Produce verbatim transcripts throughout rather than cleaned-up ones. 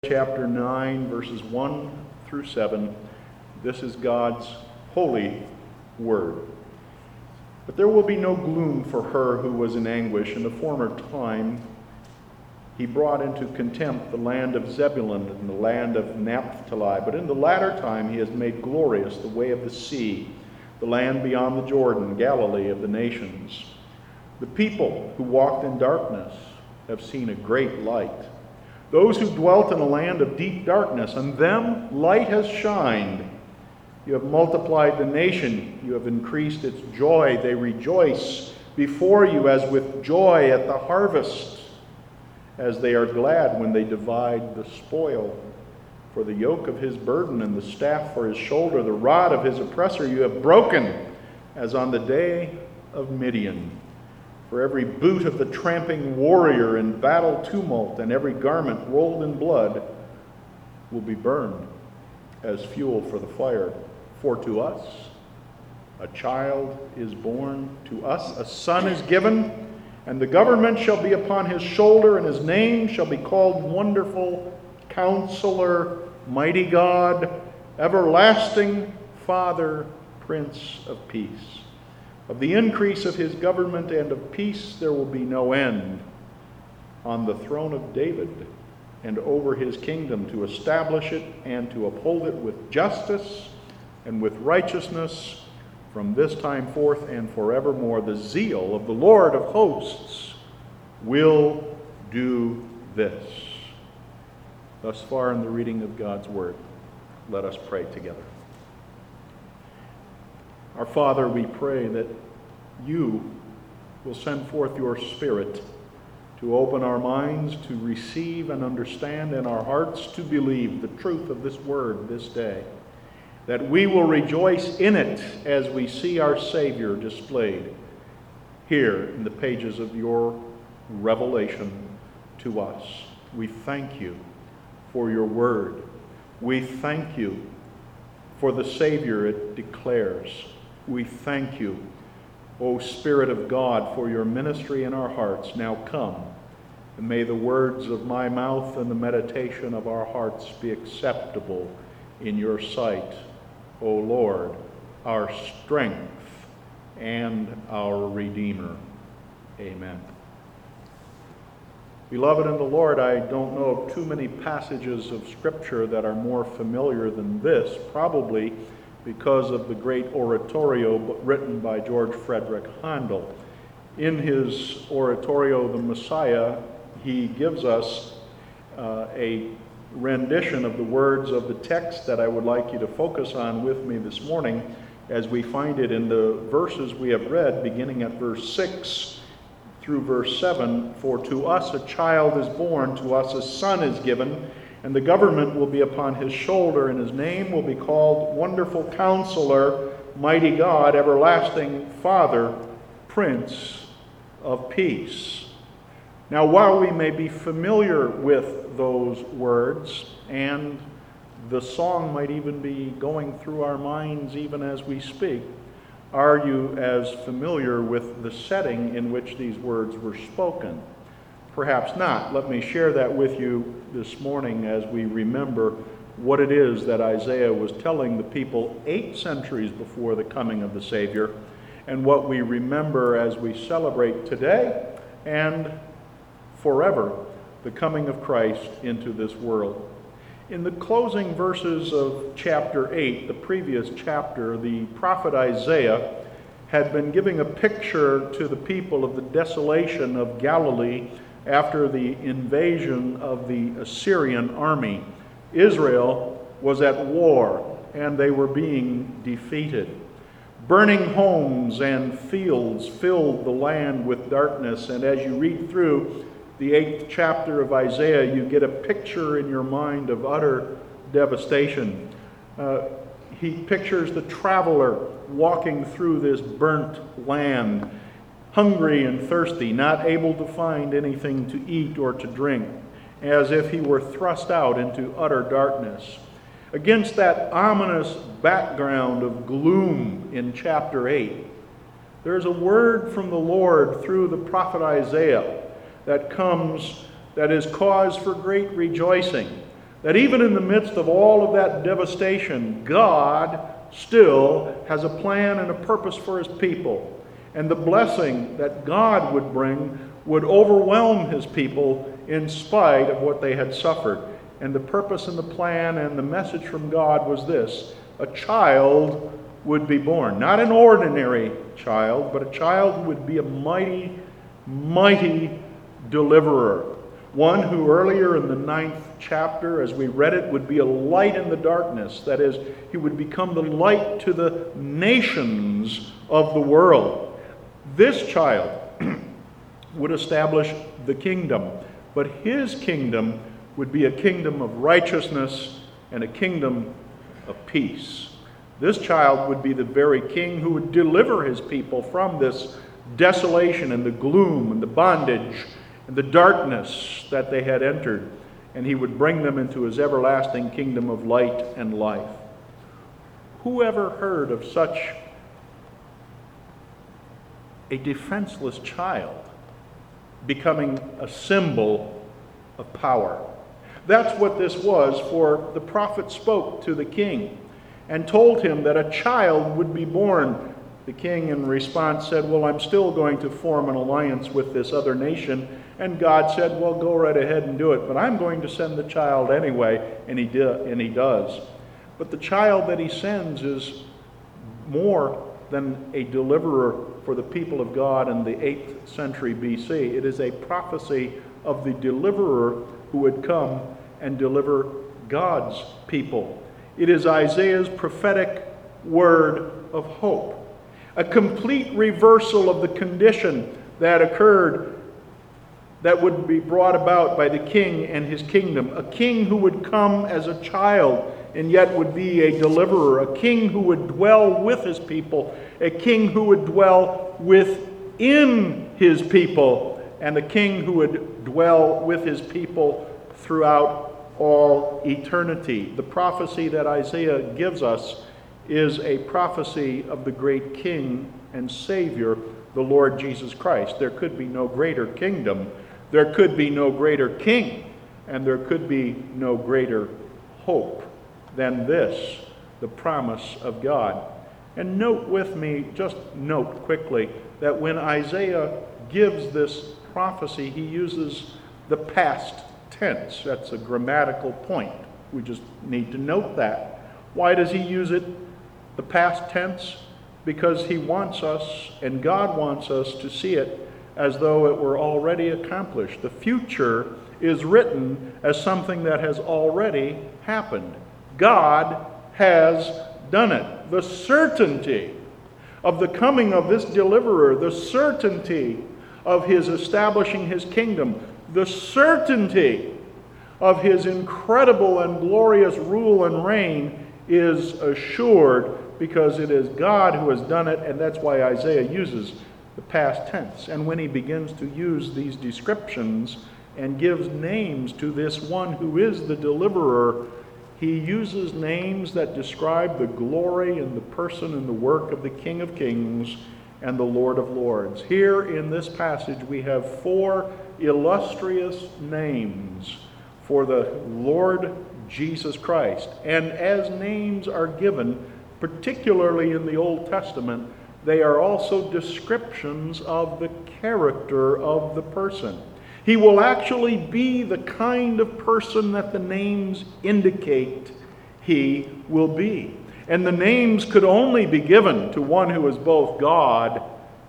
Chapter nine, verses one through seven. This is God's holy word. But there will be no gloom for her who was in anguish. In the former time he brought into contempt the land of Zebulun and the land of Naphtali. But in the latter time he has made glorious the way of the sea, the land beyond the Jordan, Galilee of the nations. The people who walked in darkness have seen a great light. Those who dwelt in a land of deep darkness, on them light has shined. You have multiplied the nation. You have increased its joy. They rejoice before you as with joy at the harvest, as they are glad when they divide the spoil. For the yoke of his burden and the staff for his shoulder, the rod of his oppressor you have broken, as on the day of Midian. For every boot of the tramping warrior in battle tumult and every garment rolled in blood will be burned as fuel for the fire. For to us a child is born, to us a son is given, and the government shall be upon his shoulder, and his name shall be called Wonderful Counselor, Mighty God, Everlasting Father, Prince of Peace. Of the increase of his government and of peace there will be no end, on the throne of David and over his kingdom, to establish it and to uphold it with justice and with righteousness from this time forth and forevermore. The zeal of the Lord of hosts will do this. Thus far in the reading of God's word. Let us pray together. Our Father, we pray that you will send forth your Spirit to open our minds to receive and understand, and our hearts to believe the truth of this word this day, that we will rejoice in it as we see our Savior displayed here in the pages of your revelation to us. We thank you for your word. We thank you for the Savior it declares. We thank you, O Spirit of God, for your ministry in our hearts. Now come, and may the words of my mouth and the meditation of our hearts be acceptable in your sight, O Lord, our strength and our Redeemer. Amen. Beloved in the Lord, I don't know of too many passages of Scripture that are more familiar than this, probably because of the great oratorio written by George Frederick Handel. In his oratorio, The Messiah, he gives us uh, a rendition of the words of the text that I would like you to focus on with me this morning, as we find it in the verses we have read, beginning at verse six through verse seven. For to us a child is born, to us a son is given, and the government will be upon his shoulder, and his name will be called Wonderful Counselor, Mighty God, Everlasting Father, Prince of Peace. Now, while we may be familiar with those words, and the song might even be going through our minds even as we speak, are you as familiar with the setting in which these words were spoken? Perhaps not. Let me share that with you this morning as we remember what it is that Isaiah was telling the people eight centuries before the coming of the Savior, and what we remember as we celebrate today and forever the coming of Christ into this world. In the closing verses of chapter eight, the previous chapter, the prophet Isaiah had been giving a picture to the people of the desolation of Galilee after the invasion of the Assyrian army. Israel was at war, and they were being defeated. Burning homes and fields filled the land with darkness, and as you read through the eighth chapter of Isaiah, you get a picture in your mind of utter devastation. Uh, he pictures the traveler walking through this burnt land, hungry and thirsty, not able to find anything to eat or to drink, as if he were thrust out into utter darkness. Against that ominous background of gloom in chapter eight, there's a word from the Lord through the prophet Isaiah that comes, that is cause for great rejoicing. That even in the midst of all of that devastation, God still has a plan and a purpose for his people. And the blessing that God would bring would overwhelm his people in spite of what they had suffered. And the purpose and the plan and the message from God was this: a child would be born. Not an ordinary child, but a child who would be a mighty, mighty deliverer. One who earlier in the ninth chapter, as we read it, would be a light in the darkness. That is, he would become the light to the nations of the world. This child would establish the kingdom, but his kingdom would be a kingdom of righteousness and a kingdom of peace. This child would be the very king who would deliver his people from this desolation and the gloom and the bondage and the darkness that they had entered, and he would bring them into his everlasting kingdom of light and life. Who ever heard of such a defenseless child becoming a symbol of power? That's what this was, for the prophet spoke to the king and told him that a child would be born. The king in response said, well, I'm still going to form an alliance with this other nation. And God said, well, go right ahead and do it, but I'm going to send the child anyway, and he, do, and he does. But the child that he sends is more than a deliverer for the people of God in the eighth century B C. It is a prophecy of the deliverer who would come and deliver God's people. It is Isaiah's prophetic word of hope, a complete reversal of the condition that occurred, that would be brought about by the king and his kingdom. A king who would come as a child and yet would be a deliverer. A king who would dwell with his people. A king who would dwell within his people. And a king who would dwell with his people throughout all eternity. The prophecy that Isaiah gives us is a prophecy of the great King and Savior, the Lord Jesus Christ. There could be no greater kingdom, there could be no greater king, and there could be no greater hope than this, the promise of God. And note with me, just note quickly, that when Isaiah gives this prophecy, he uses the past tense. That's a grammatical point. We just need to note that. Why does he use it, the past tense? Because he wants us, and God wants us, to see it as though it were already accomplished. The future is written as something that has already happened. God has done it. The certainty of the coming of this deliverer, the certainty of his establishing his kingdom, the certainty of his incredible and glorious rule and reign is assured, because it is God who has done it, and that's why Isaiah uses the past tense. And when he begins to use these descriptions and gives names to this one who is the deliverer, he uses names that describe the glory and the person and the work of the King of Kings and the Lord of Lords. Here in this passage we have four illustrious names for the Lord Jesus Christ. And as names are given, particularly in the Old Testament, they are also descriptions of the character of the person. He will actually be the kind of person that the names indicate he will be. And the names could only be given to one who is both God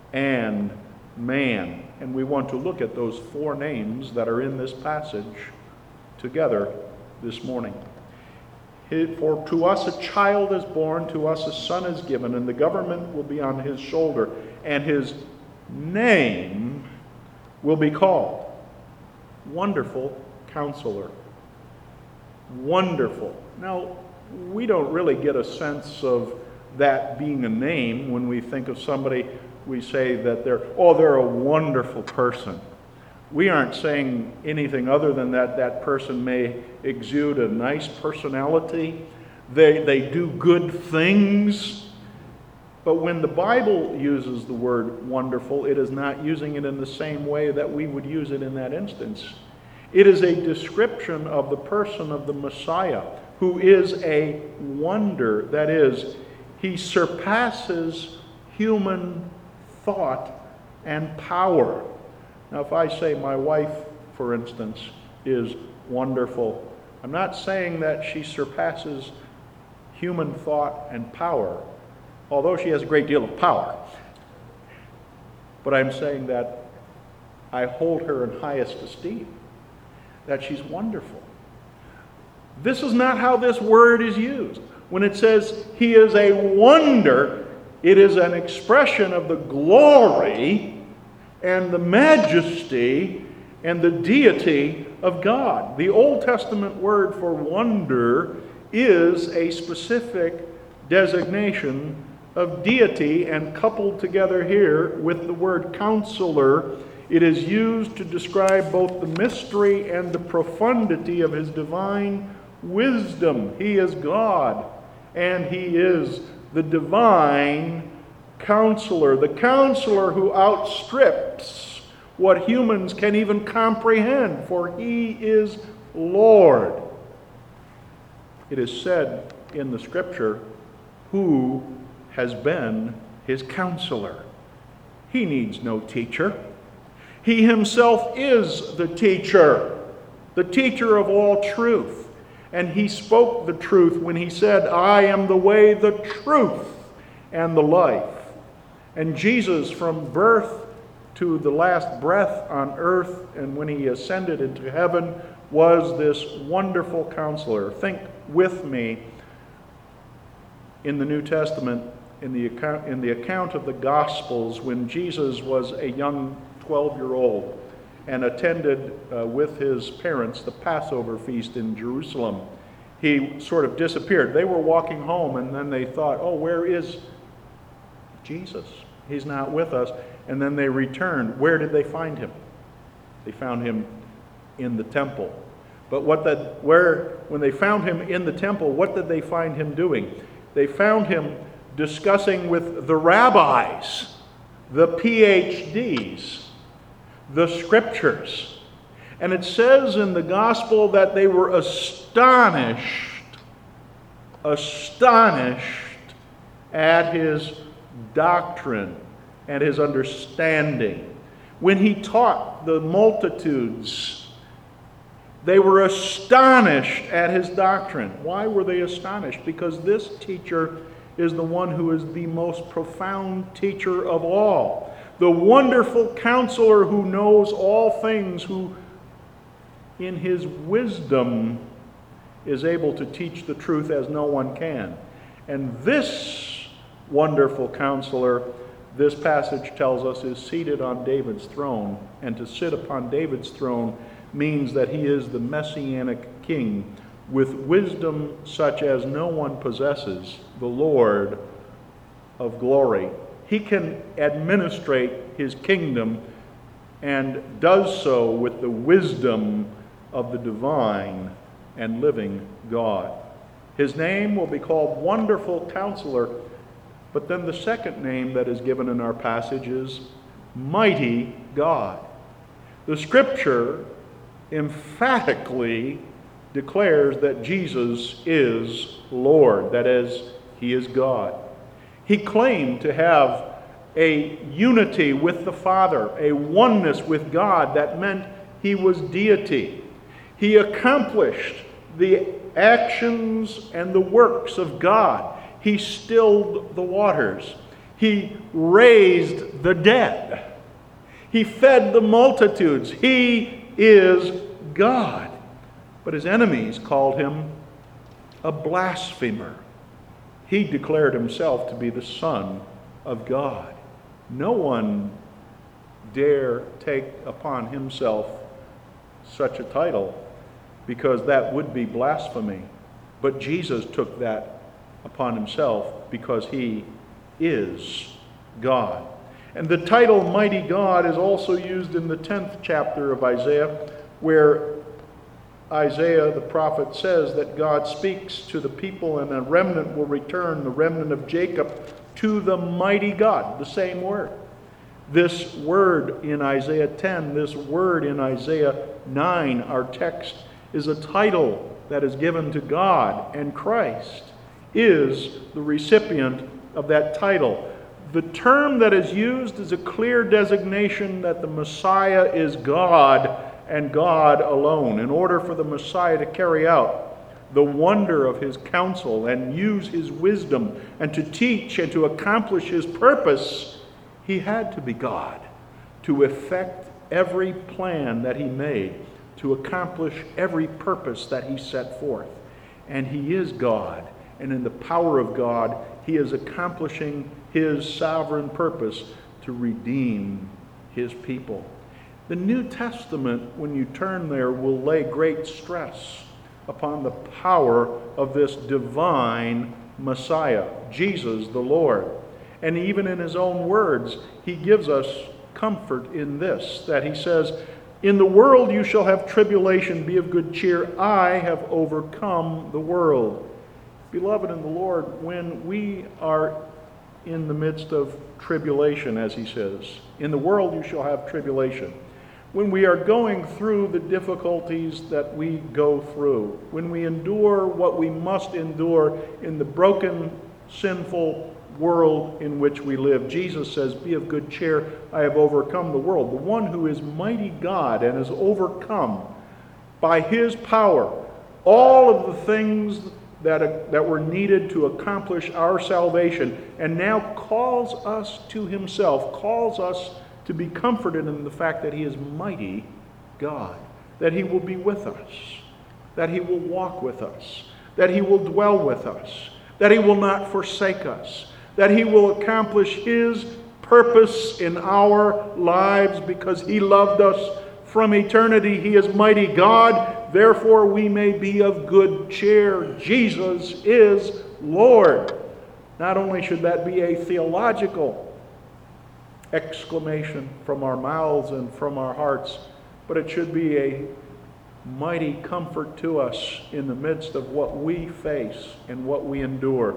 and man. And we want to look at those four names that are in this passage together this morning. For to us a child is born, to us a son is given, and the government will be on his shoulder, and his name will be called Wonderful Counselor. Wonderful. Now, we don't really get a sense of that being a name. When we think of somebody, we say that they're, oh, they're a wonderful person. We aren't saying anything other than that that person may exude a nice personality. They, they do good things. But when the Bible uses the word wonderful, it is not using it in the same way that we would use it in that instance. It is a description of the person of the Messiah, who is a wonder. That is, he surpasses human thought and power. Now, if I say my wife, for instance, is wonderful, I'm not saying that she surpasses human thought and power, although she has a great deal of power. But I'm saying that I hold her in highest esteem, that she's wonderful. This is not how this word is used. When it says he is a wonder, it is an expression of the glory and the majesty and the deity of God. The Old Testament word for wonder is a specific designation of deity, and coupled together here with the word counselor, it is used to describe both the mystery and the profundity of his divine wisdom. He is God, and he is the divine counselor, the counselor who outstrips what humans can even comprehend, for he is Lord. It is said in the Scripture, who has been his counselor. He needs no teacher. He himself is the teacher, the teacher of all truth. And he spoke the truth when he said, I am the way, the truth, and the life. And Jesus, from birth to the last breath on earth, and when he ascended into heaven, was this wonderful counselor. Think with me in the New Testament, in the account, in the account of the Gospels, when Jesus was a young twelve-year-old and attended uh, with his parents the Passover feast in Jerusalem. He sort of disappeared. They were walking home, and then they thought, oh, where is Jesus? He's not with us. And then they returned. Where did they find him? They found him in the temple. But what that, where, when they found him in the temple, what did they find him doing? They found him discussing with the rabbis, the P H Ds, the scriptures. And it says in the gospel that they were astonished, astonished at his doctrine and his understanding. When he taught the multitudes, they were astonished at his doctrine. Why were they astonished? Because this teacher is the one who is the most profound teacher of all. The wonderful counselor who knows all things, who in his wisdom is able to teach the truth as no one can. And this wonderful counselor, this passage tells us, is seated on David's throne. And to sit upon David's throne means that he is the messianic king with wisdom such as no one possesses, the Lord of glory. He can administrate his kingdom and does so with the wisdom of the divine and living God. His name will be called Wonderful Counselor, but then the second name that is given in our passage is Mighty God. The Scripture emphatically declares that Jesus is Lord, that is, he is God. He claimed to have a unity with the Father, a oneness with God that meant he was deity. He accomplished the actions and the works of God. He stilled the waters. He raised the dead. He fed the multitudes. He is God. But his enemies called him a blasphemer. He declared himself to be the Son of God. No one dare take upon himself such a title, because that would be blasphemy. But Jesus took that upon himself because he is God. And the title Mighty God is also used in the tenth chapter of Isaiah, where Isaiah the prophet says that God speaks to the people and a remnant will return, the remnant of Jacob, to the mighty God, the same word. This word in Isaiah ten, this word in Isaiah nine, our text, is a title that is given to God, and Christ is the recipient of that title. The term that is used is a clear designation that the Messiah is God and God alone. In order for the Messiah to carry out the wonder of his counsel and use his wisdom and to teach and to accomplish his purpose, he had to be God to effect every plan that he made, to accomplish every purpose that he set forth. And he is God, and in the power of God, he is accomplishing his sovereign purpose to redeem his people. The New Testament, when you turn there, will lay great stress upon the power of this divine Messiah, Jesus the Lord. And even in his own words, he gives us comfort in this, that he says, "In the world you shall have tribulation, be of good cheer, I have overcome the world." Beloved in the Lord, when we are in the midst of tribulation, as he says, in the world you shall have tribulation, when we are going through the difficulties that we go through, when we endure what we must endure in the broken, sinful world in which we live, Jesus says, "Be of good cheer, I have overcome the world." The one who is mighty God and has overcome by his power all of the things that, that were needed to accomplish our salvation, and now calls us to himself, calls us to be comforted in the fact that he is mighty God, that he will be with us, that he will walk with us, that he will dwell with us, that he will not forsake us, that he will accomplish his purpose in our lives because he loved us from eternity. He is mighty God, therefore we may be of good cheer. Jesus is Lord. Not only should that be a theological exclamation from our mouths and from our hearts, but it should be a mighty comfort to us in the midst of what we face and what we endure.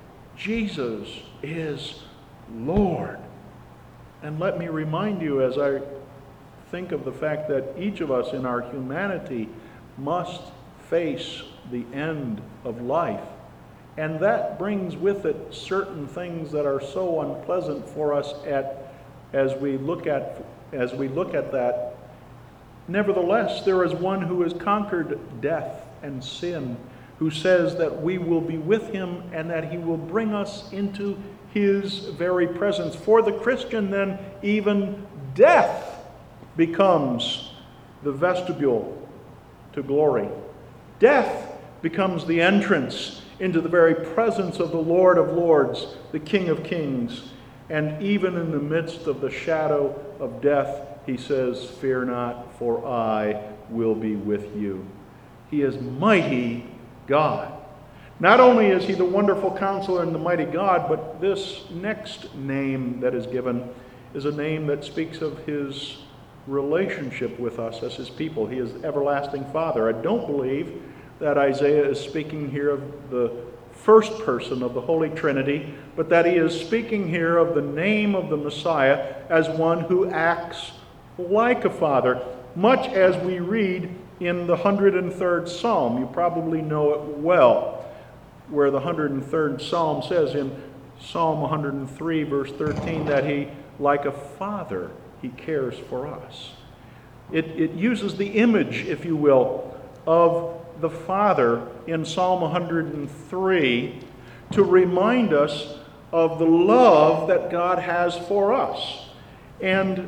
Jesus is Lord. And let me remind you, as I think of the fact that each of us in our humanity must face the end of life, and that brings with it certain things that are so unpleasant for us at as we look at as we look at that. Nevertheless, there is one who has conquered death and sin, who says that we will be with him and that he will bring us into his very presence. For the Christian, then, even death becomes the vestibule to glory. Death becomes the entrance into the very presence of the Lord of Lords, the King of Kings. And even in the midst of the shadow of death, he says, "Fear not, for I will be with you." He is mighty God. Not only is he the wonderful counselor and the mighty God, but this next name that is given is a name that speaks of his relationship with us as his people. He is everlasting Father. I don't believe that Isaiah is speaking here of the first person of the Holy Trinity, but that he is speaking here of the name of the Messiah as one who acts like a father, much as we read in the one hundred third Psalm. You probably know it well, where the one hundred third Psalm says in Psalm one hundred three, verse thirteen, that he, like a father, he cares for us. It, it uses the image, if you will, of the Father in Psalm one hundred three to remind us of the love that God has for us. And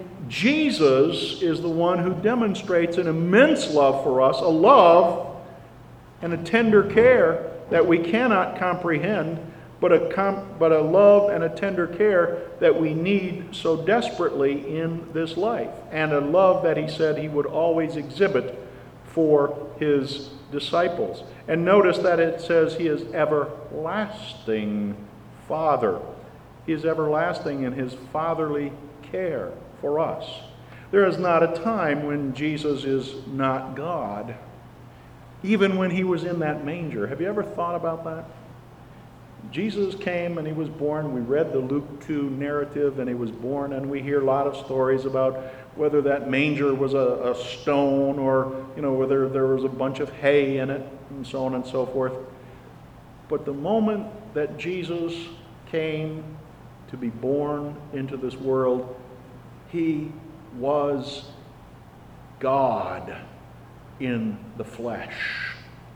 Jesus is the one who demonstrates an immense love for us, a love and a tender care that we cannot comprehend, but a, com- but a love and a tender care that we need so desperately in this life, and a love that he said he would always exhibit for his disciples. And notice that it says he is everlasting Father. He is everlasting in his fatherly care for us. There is not a time when Jesus is not God, even when he was in that manger. Have you ever thought about that? Jesus came and he was born. We read the Luke two narrative, and he was born, and we hear a lot of stories about whether that manger was a, a stone, or, you know, whether there was a bunch of hay in it, and so on and so forth. But the moment that Jesus came to be born into this world, he was God in the flesh.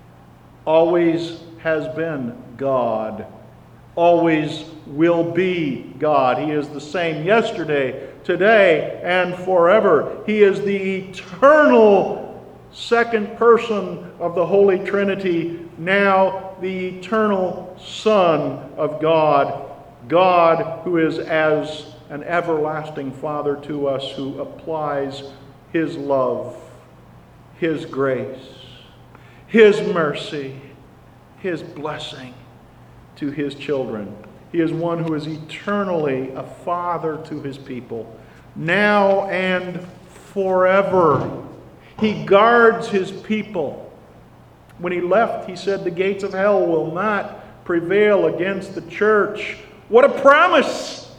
Always has been God. Always will be God. He is the same yesterday, today, and forever. He is the eternal second person of the Holy Trinity, now the eternal Son of God. God who is as an everlasting Father to us, who applies His love, His grace, His mercy, His blessing to His children. He is one who is eternally a Father to His people, now and forever. He guards His people. When He left, He said, "The gates of hell will not prevail against the church." What a promise!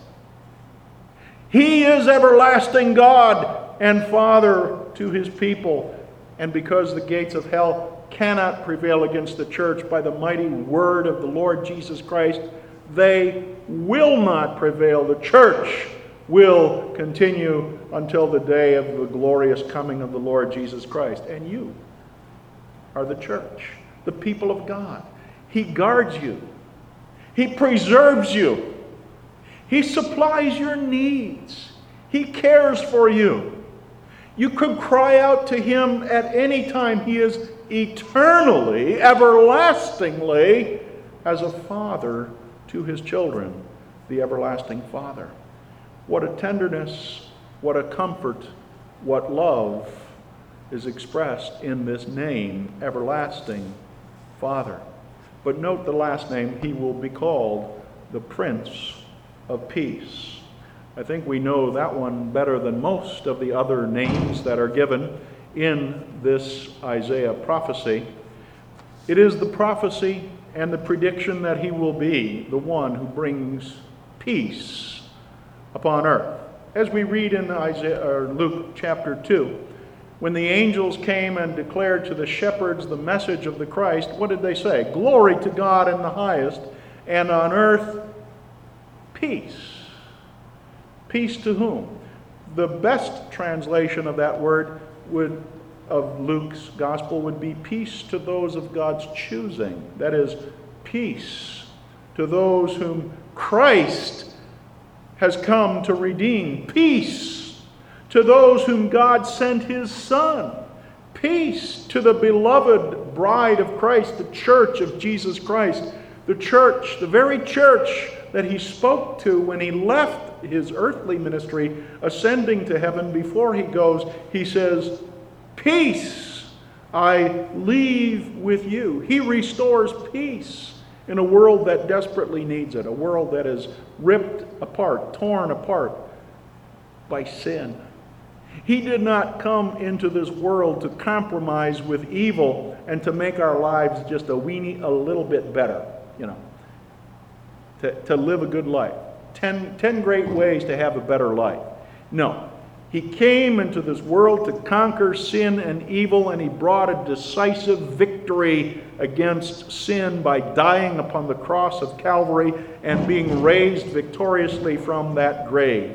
He is everlasting God and Father to His people. And because the gates of hell cannot prevail against the church by the mighty word of the Lord Jesus Christ, they will not prevail. The church will continue until the day of the glorious coming of the Lord Jesus Christ. And you are the church, the people of God. He guards you. He preserves you. He supplies your needs. He cares for you. You could cry out to Him at any time. He is eternally, everlastingly, as a father to His children, the everlasting Father. What a tenderness, what a comfort, what love is expressed in this name, Everlasting Father. But note the last name. He will be called the Prince of Peace. I think we know that one better than most of the other names that are given in this Isaiah prophecy. It is the prophecy and the prediction that He will be the one who brings peace upon earth. As we read in Isaiah, or Luke chapter two, when the angels came and declared to the shepherds the message of the Christ, what did they say? Glory to God in the highest, and on earth peace. Peace to whom? The best translation of that word would, of Luke's gospel, would be peace to those of God's choosing. That is, peace to those whom Christ has come to redeem. Peace to those whom God sent His Son. Peace to the beloved bride of Christ, the church of Jesus Christ. The church, the very church that He spoke to when He left His earthly ministry, ascending to heaven. Before He goes, He says, "Peace I leave with you." He restores peace in a world that desperately needs it, a world that is ripped apart, torn apart by sin. He did not come into this world to compromise with evil and to make our lives just a weenie, a little bit better, you know, to, to live a good life. Ten, ten great ways to have a better life. No. He came into this world to conquer sin and evil, and He brought a decisive victory against sin by dying upon the cross of Calvary and being raised victoriously from that grave.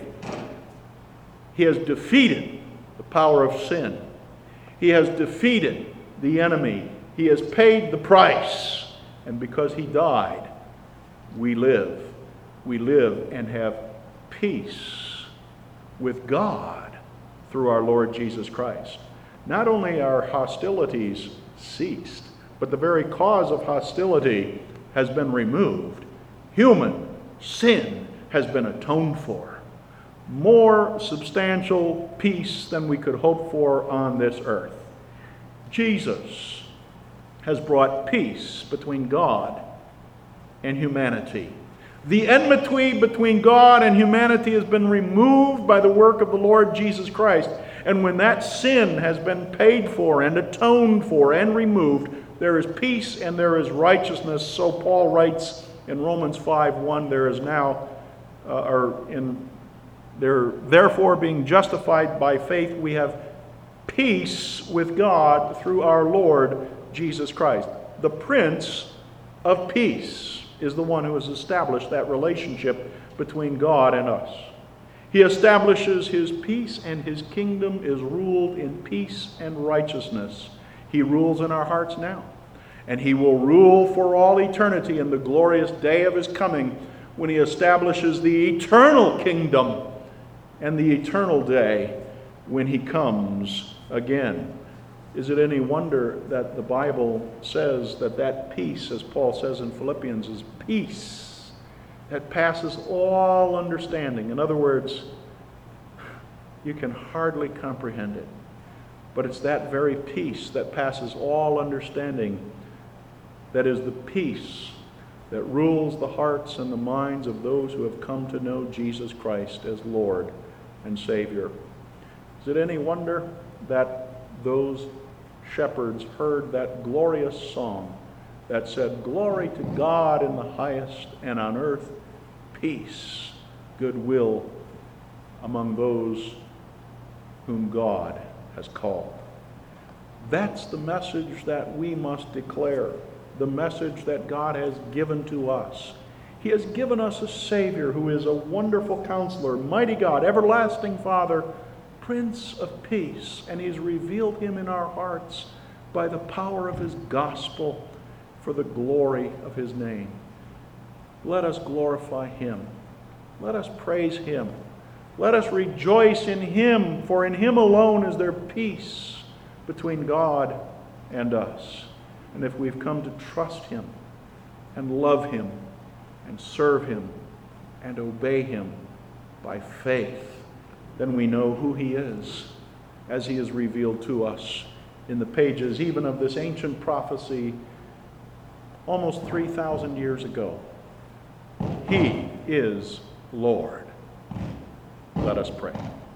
He has defeated the power of sin. He has defeated the enemy. He has paid the price. And because He died, we live. We live and have peace with God through our Lord Jesus Christ. Not only are hostilities ceased, but the very cause of hostility has been removed. Human sin has been atoned for. More substantial peace than we could hope for on this earth. Jesus has brought peace between God and humanity. The enmity between God and humanity has been removed by the work of the Lord Jesus Christ. And when that sin has been paid for and atoned for and removed, there is peace and there is righteousness. So Paul writes In Romans five one, there is now, uh, or in there, therefore being justified by faith, we have peace with God through our Lord Jesus Christ. The Prince of Peace is the one who has established that relationship between God and us. He establishes his peace, and his kingdom is ruled in peace and righteousness. He rules in our hearts now, and he will rule for all eternity in the glorious day of his coming, when he establishes the eternal kingdom and the eternal day when he comes again. Is it any wonder that the Bible says that that peace, as Paul says in Philippians, is peace that passes all understanding? In other words, you can hardly comprehend it. But it's that very peace that passes all understanding that is the peace that rules the hearts and the minds of those who have come to know Jesus Christ as Lord and Savior. Is it any wonder that those shepherds heard that glorious song that said, "Glory to God in the highest, and on earth peace, goodwill among those whom God has called"? That's the message that we must declare, the message that God has given to us. He has given us a Savior who is a wonderful Counselor, mighty God, everlasting Father, Prince of Peace, and he's revealed him in our hearts by the power of his gospel for the glory of his name. Let us glorify him. Let us praise him. Let us rejoice in him, for in him alone is there peace between God and us. And if we've come to trust him and love him and serve him and obey him by faith, then we know who he is as he is revealed to us in the pages even of this ancient prophecy almost three thousand years ago. He is Lord. Let us pray.